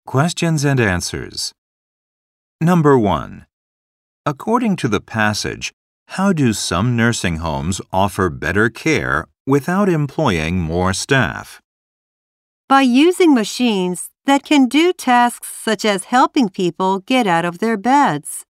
Questions and answers. Number 1. According to the passage, how do some nursing homes offer better care without employing more staff? By using machines that can do tasks such as helping people get out of their beds.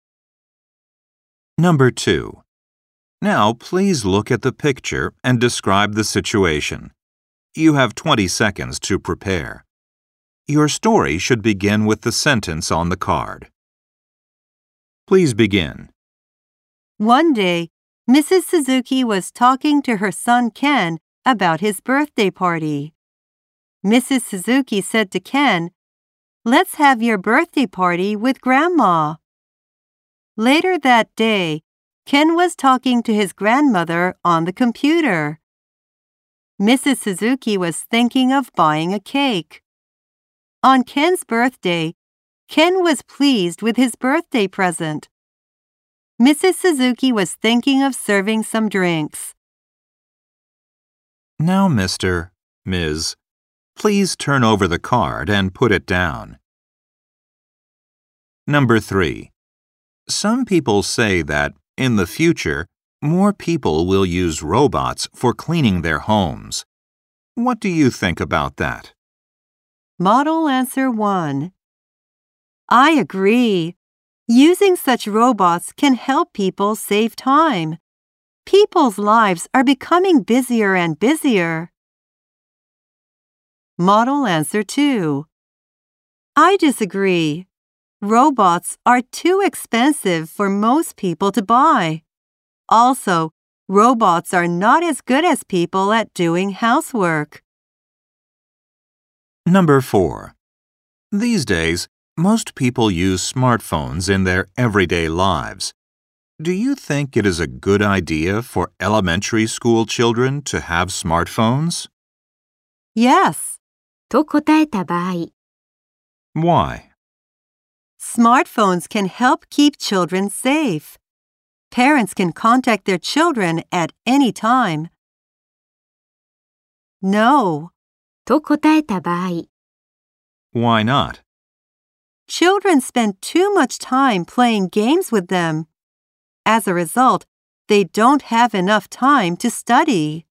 Number 2. Now please look at the picture and describe the situation. You have 20 seconds to prepare. Your story should begin with the sentence on the card. Please begin. One day, Mrs. Suzuki was talking to her son Ken about his birthday party. Mrs. Suzuki said to Ken, "Let's have your birthday party with Grandma." Later that day, Ken was talking to his grandmother on the computer. Mrs. Suzuki was thinking of buying a cake. On Ken's birthday, Ken was pleased with his birthday present. Mrs. Suzuki was thinking of serving some drinks. Now, Ms., please turn over the card and put it down. Number 3. Some people say that, in the future, more people will use robots for cleaning their homes. What do you think about that? Model answer 1. I agree. Using such robots can help people save time. People's lives are becoming busier and busier. Model answer 2. I disagree. Robots are too expensive for most people to buy. Also, robots are not as good as people at doing housework. Number 4. These days, most people use smartphones in their everyday lives. Do you think it is a good idea for elementary school children to have smartphones? Yes. と答えた場合、 Why? Smartphones can help keep children safe. Parents can contact their children at any time. No. と答えた場合、 Why not? Children spend too much time playing games with them. As a result, they don't have enough time to study.